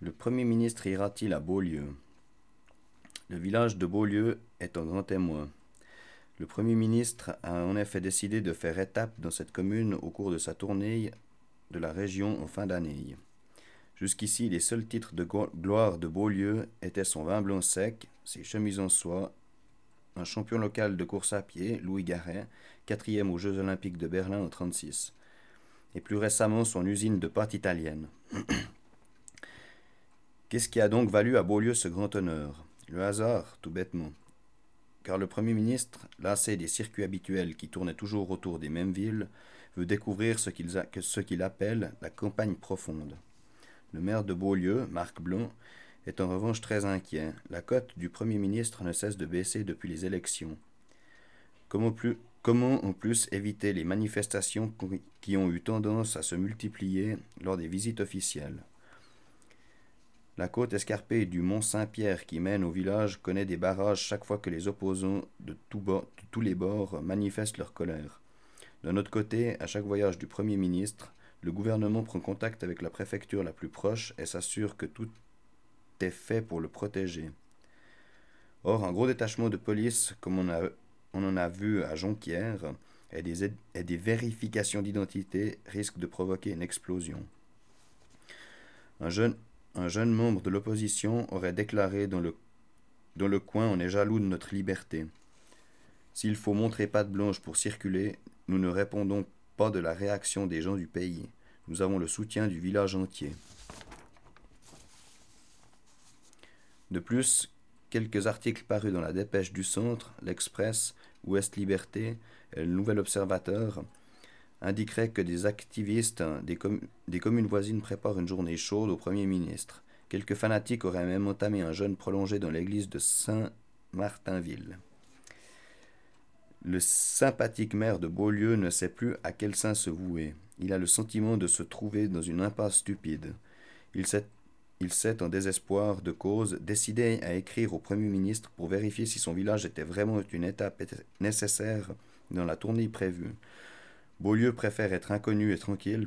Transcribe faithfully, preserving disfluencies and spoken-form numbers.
Le Premier ministre ira-t-il à Beaulieu? Le village de Beaulieu est un grand témoin. Le Premier ministre a en effet décidé de faire étape dans cette commune au cours de sa tournée de la région en fin d'année. Jusqu'ici, les seuls titres de gloire de Beaulieu étaient son vin blanc sec, ses chemises en soie, un champion local de course à pied, Louis Garret, quatrième aux Jeux Olympiques de Berlin en trente-six, et plus récemment son usine de pâtes italienne. Qu'est-ce qui a donc valu à Beaulieu ce grand honneur? Le hasard, tout bêtement. Car le Premier ministre, lassé des circuits habituels qui tournaient toujours autour des mêmes villes, veut découvrir ce qu'il qu'il appelle la campagne profonde. Le maire de Beaulieu, Marc Blanc, est en revanche très inquiet. La cote du Premier ministre ne cesse de baisser depuis les élections. Comment, plus, comment en plus éviter les manifestations qui ont eu tendance à se multiplier lors des visites officielles? La côte escarpée du mont Saint-Pierre qui mène au village connaît des barrages chaque fois que les opposants de, tout de tous les bords manifestent leur colère. D'un autre côté, à chaque voyage du Premier ministre, le gouvernement prend contact avec la préfecture la plus proche et s'assure que tout est fait pour le protéger. Or, un gros détachement de police, comme on, a, on en a vu à Jonquière, et des, et des vérifications d'identité risquent de provoquer une explosion. Un jeune, un jeune membre de l'opposition aurait déclaré dans le, dans le coin « On est jaloux de notre liberté ». S'il faut montrer patte blanche pour circuler, nous ne répondons pas de la réaction des gens du pays. Nous avons le soutien du village entier. De plus, quelques articles parus dans la Dépêche du Centre, l'Express, Ouest Liberté et le Nouvel Observateur indiqueraient que des activistes des, com des communes voisines préparent une journée chaude au Premier ministre. Quelques fanatiques auraient même entamé un jeûne prolongé dans l'église de Saint-Martinville. Le sympathique maire de Beaulieu ne sait plus à quel saint se vouer. Il a le sentiment de se trouver dans une impasse stupide. Il s'est Il s'est, en désespoir de cause, décidé à écrire au Premier ministre pour vérifier si son village était vraiment une étape nécessaire dans la tournée prévue. Beaulieu préfère être inconnu et tranquille